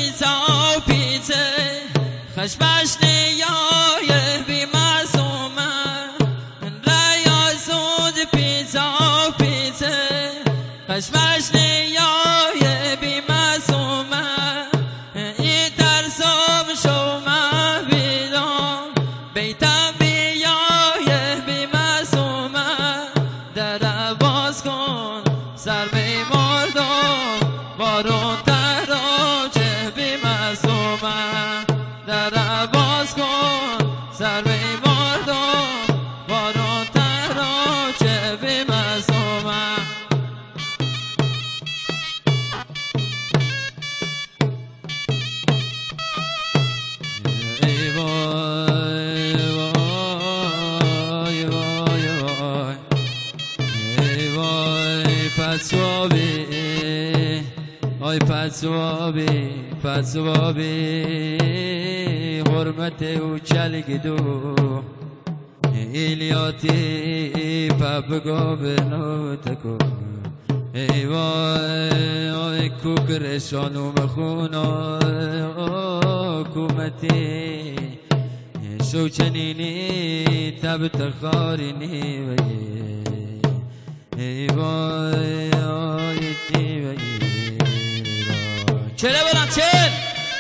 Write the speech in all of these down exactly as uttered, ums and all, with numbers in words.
پیزا و پیزه خشمش نیای بی معصومه ریا زود پیزا و پیزه خشمش نیای بی معصومه ای ترسم شومه بیدم بیتم بیای بی معصومه در باز کن سر بی مردم بارون تراجه بی معصومه در باز کن سر بی مردم بارون تراجه بی معصومه ای وای وای وای وای ای وای پسوابی آی پسوابی پسوابی حرمت او چلگ دو ایلیاتی پبگو بنو تکو ای وای آی کوکرشانو مخونا حکومتی شوچنینی تب تخارینی وی ای وای آی تی وی چله برم چل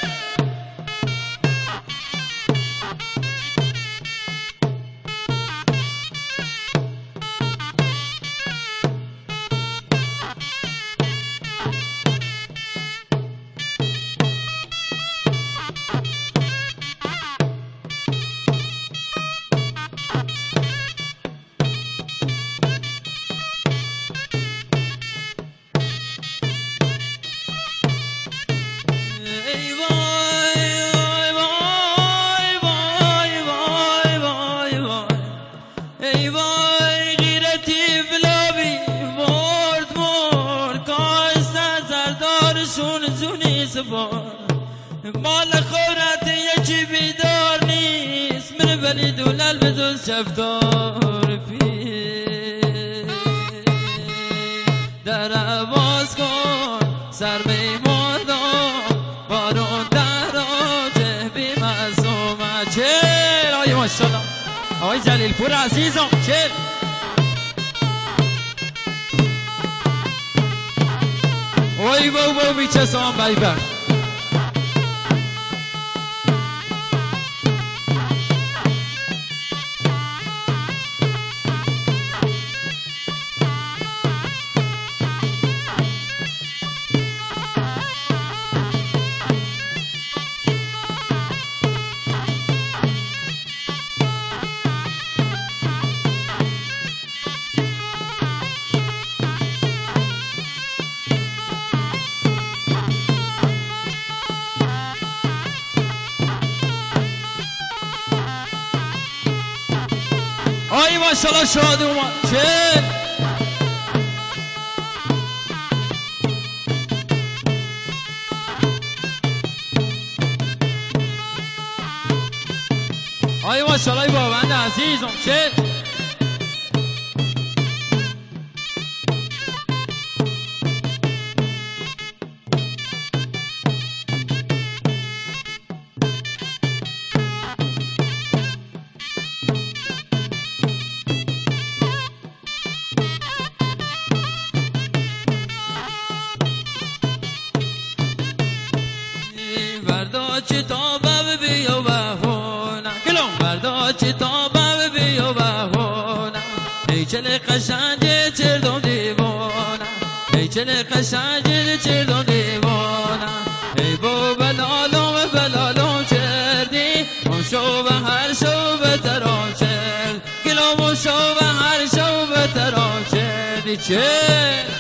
ای وای غیرتی بلابی مرد مرد کاش نظردارشون زونی زبان مال خورت یکی بیدار نیست من ولی دولل بدون شفتار پی در باز کن سر بی مردم بارون دراجه بی معصومه چل آی ماشالله آقای جلیل پور عزیزم چل وای بو بو بیچه سام بیبر آی ماشالله شاد اومد چل آی ماشالله بابند عزیزم چل بردا چی تابه بیا بهونه گلوم بردا چی تابه بیا بهونه ای چل قشنگه چردم دیوانه ای چل قشنگه چردم دیوانه ای بو بلالوم بلالوم چردی اون شو به هر شو به ترام چرد گلوم اون شو به هر شو به ترام چردی چرد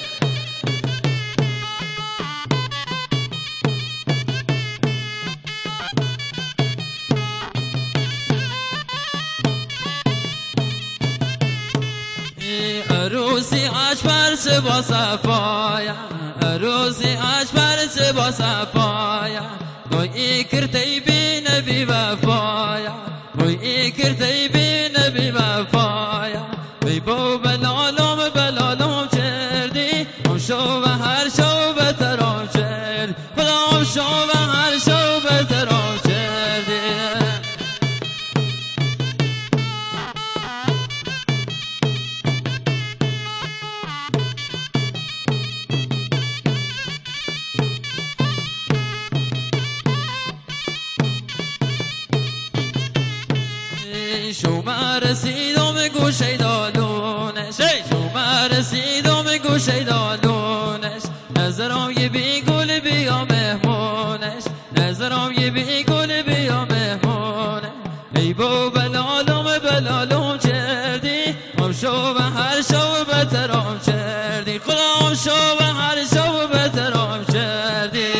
عروسی اجبر چه با صفایا عروسی اجبر چه با صفایا گویی کرتی بی نبی وفایا گویی کرتی بی نبی وفایا بی بو بلالوم بلالوم چردی اون شو و هر شو به ترام چرد خدا خدام شو و هر شو به ترام کردی شما رسیدم گوشه دالونش شما رسیدم گوشه دالونش نظرم یه بی گل بیا مهمونش نظرم یه بی گل بیا مهمونه ای بو بلالم بلالم کردی هم شو و هر شو بترام کردی خدا هم شو و هر شو بترام کردی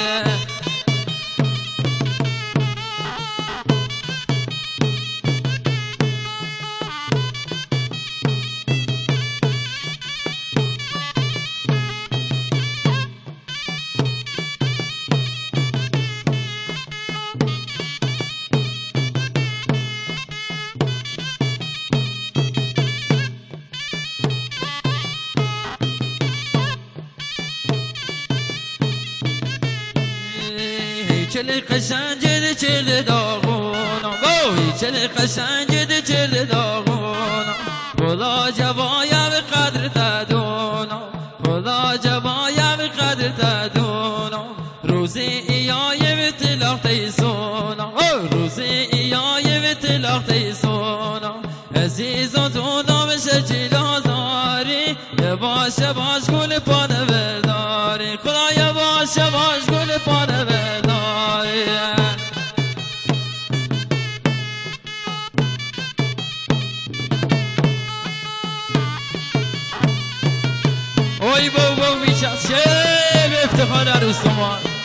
چل قشنگه چل داغونا وای چل قشنگه چل داغونا خدا جوایا به قدر تدونا خدا جوایا به قدر تدونا روزی ایای به طلاق تیسونا روزی ایای به طلاق تیسونا عزیزان تو نامش چیلا زاری یواش یواش گل پانه برداری خدا یواش یواش گل پانه برداری اوی بو بو میشه چه افتخار عروس ما